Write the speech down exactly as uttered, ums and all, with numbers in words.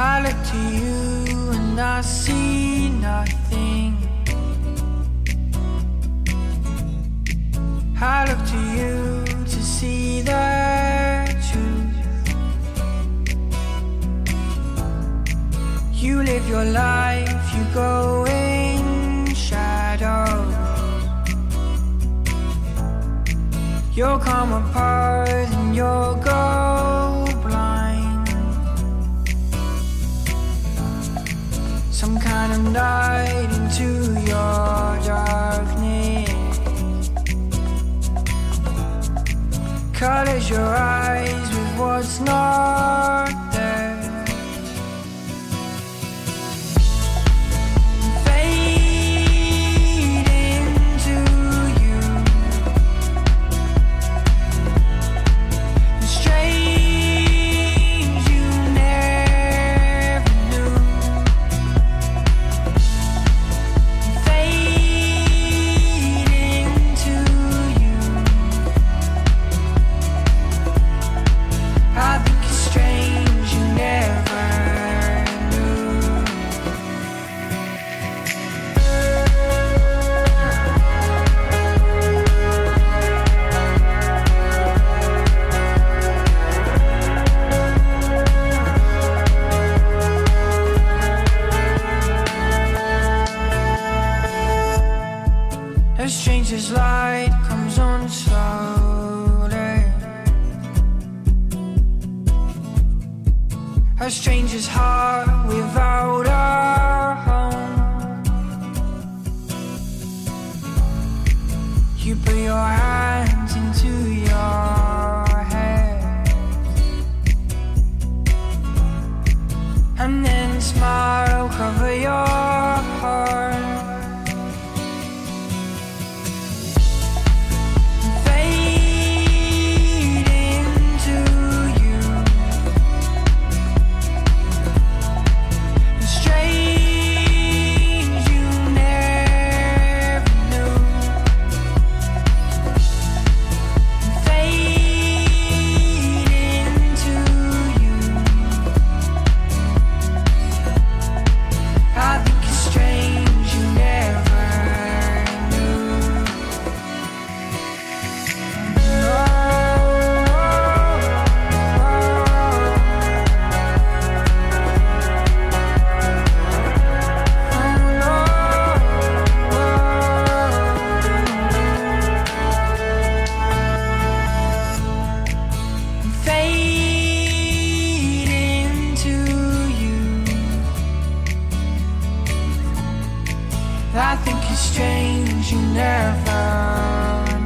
I look to you and I see nothing. I look to you to see the truth. You live your life, you go in shadow. You'll come apart and you'll go blind. Some kind of night into your darkness colors your eyes with what's not there. Fade into you. Strange you never knew. Fade into you. I think it's strange you never knew. A stranger's light comes on slowly. A stranger's heart without a home. You put your hands into your head and then smile cover your heart. Fade into you. Strange you never knew. Fade into you. I think it's strange you never knew. Fade into you. I think it's strange you never